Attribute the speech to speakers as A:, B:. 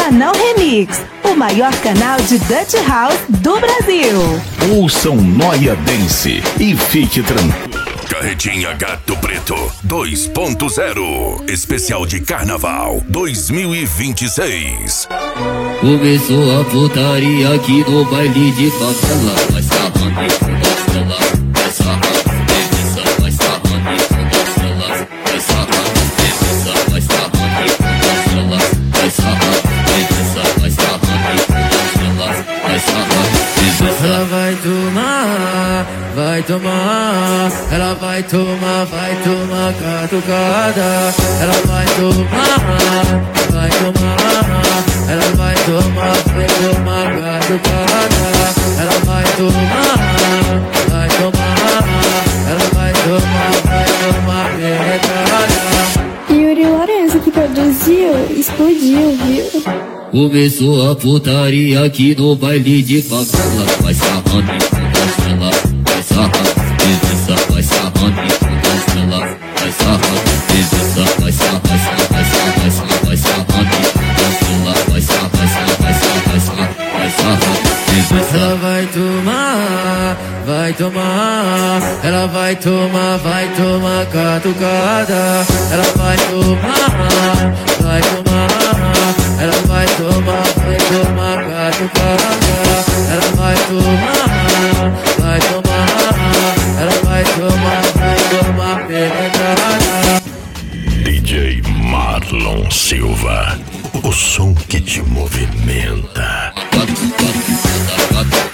A: Canal Remix, o maior canal de Dutch House do Brasil.
B: Ouçam Noia Dance e fique tranquilo.
C: Carretinha Gato Preto 2.0 especial de Carnaval 2026.
D: Começou a putaria aqui no baile de favela. Vai sarrando e costela, vai sarrando, beleza, vai sarrando e costela, vai sarrando, beleza, vai sarrando e costela, vai sarrando, beleza, vai sarrando e costela, vai sarrando. Ela vai tomar, vai tomar, ela vai tomar catucada. Ela vai tomar, vai tomar, ela vai tomar catucada. Ela vai tomar, ela vai tomar penetrada.
E: Yuri Lourenço que produziu, explodiu, viu?
D: Começou a putaria aqui no baile de favela. Vai sarrando e costela, vai sarrando, beleza, vai sarrando e costela, vai sarrando, beleza, vai sarrando, vai sarrando, vai sarrando e costela, vai sarrando, vai sarrando, vai sarrando. Ela vai tomar, vai tomar, ela vai tomar catucada. Ela vai tomar, vai tomar, ela vai tomar catucada. Ela vai tomar, ela vai tomar penetrada.
C: DJ Marlon Silva, o som que te movimenta.
D: Catucada.